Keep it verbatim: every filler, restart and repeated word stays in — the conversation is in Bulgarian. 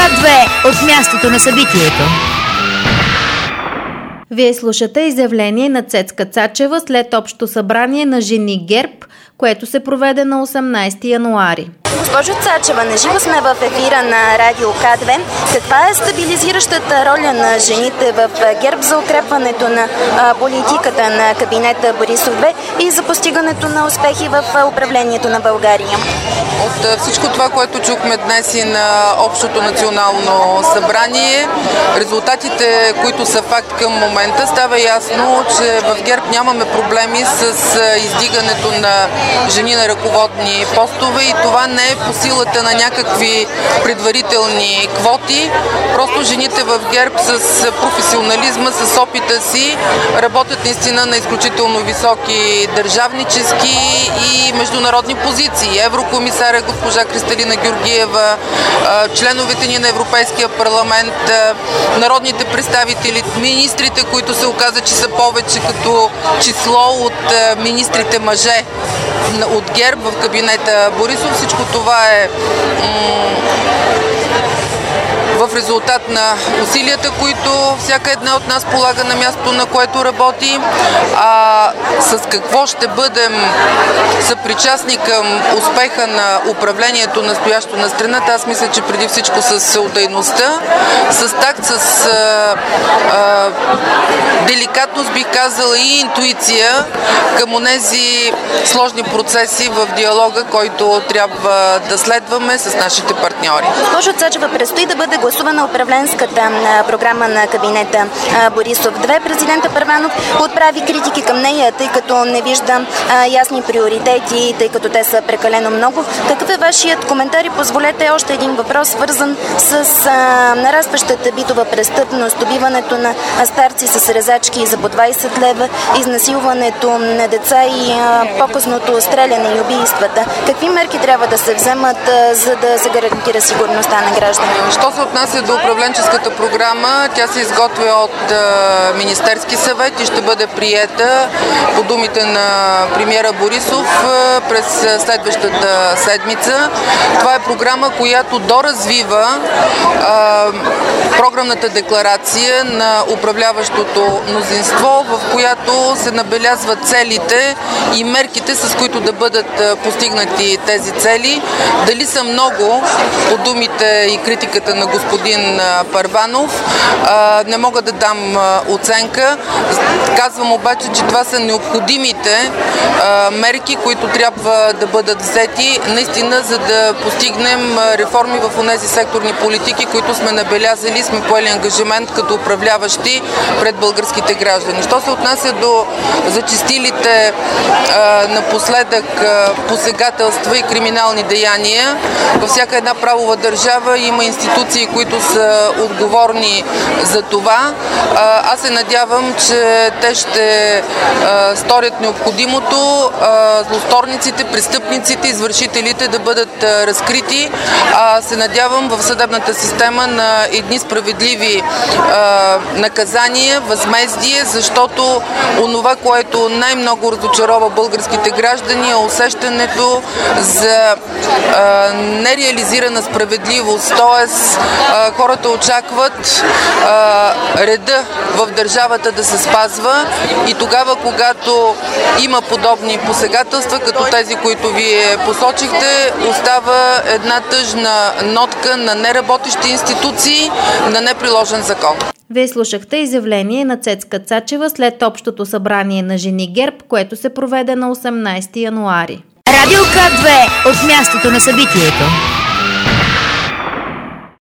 две от мястото на събитието. Вие слушате изявление на Цецка Цачева след Общо събрание на Жени ГЕРБ, което се проведе на осемнайсети януари. Госпожо Цачева, наживо сме в ефира на Радио К две. Каква е стабилизиращата роля на жените в ГЕРБ за укрепването на политиката на кабинета Борисов-две и за постигането на успехи в управлението на България? От всичко това, което чухме днес и на Общото национално събрание, резултатите, които са факт към момента, става ясно, че в ГЕРБ нямаме проблеми с издигането на жени на ръководни постове и това не е по силата на някакви предварителни квоти. Просто жените в ГЕРБ с професионализма, с опита си работят наистина на изключително високи държавнически и международни позиции. Еврокомисаря госпожа Кристалина Георгиева, членовете ни на Европейския парламент, народните представители, министрите, които се оказа, че са повече като число от министрите мъже от ГЕРБ в кабинета Борисов. Всичко това е в резултат на усилията, които всяка една от нас полага на място, на което работи. А с какво ще бъдем съпричастни към успеха на управлението настоящо на страната, аз мисля, че преди всичко с отдайността, с такт, с а, а, деликатност, бих казала, и интуиция към онези сложни процеси в диалога, който трябва да следваме с нашите партньори. Госпожо Цачева, предстои да бъде гласувана управленската програма на кабинета Борисов-две. Президента Първанов отправи критики към нея, тъй като не вижда ясни приоритети, тъй като те са прекалено много. Какъв е вашият коментар? И позволете още един въпрос, свързан с а, нарастващата битова престъпност, убиването на старци с резачки за по двайсет лева, изнасилването на деца и а, по-късното стреляне и убийствата. Какви мерки трябва да се вземат, а, за да се гарантира сигурността на гражданите? Що се отнася до управленческата програма, тя се изготвя от а, Министерски съвет и ще бъде приета по думите на премиера Борисов а, през следващата седмица. Това е програма, която доразвива а, програмната декларация на управляващото мнозинство, в която се набелязват целите и мерките, с които да бъдат постигнати тези цели. Дали са много, по думите и критиката на господин Първанов, не мога да дам оценка. Казвам обаче, че това са необходимите мерки, които трябва да бъдат взети наистина, за да постигнем реформи в онези секторни политики, които сме набелязали, сме поели ангажимент като управляващи пред българските граждани. Що се отнася до зачестилите напоследък посегателства и криминални деяния, във всяка една правова държава има институции, които са отговорни за това. Аз се надявам, че те ще сторят необходимото, злосторниците, престъпниците, извършителите да бъдат разкрити. А се надявам в съдебната система на едни справедливи наказания, възмездие, защото онова, което най-много разочарова българските граждани, е усещането за нереализирана справедливост. Тоест, хората очакват а, реда в държавата да се спазва и тогава, когато има подобни посегателства, като тези, които вие посочихте, остава една тъжна нотка на неработещи институции, на неприложен закон. Вие слушахте изявление на Цецка Цачева след Общото събрание на Жени ГЕРБ, което се проведе на осемнайсети януари. Радио К две от мястото на събитието.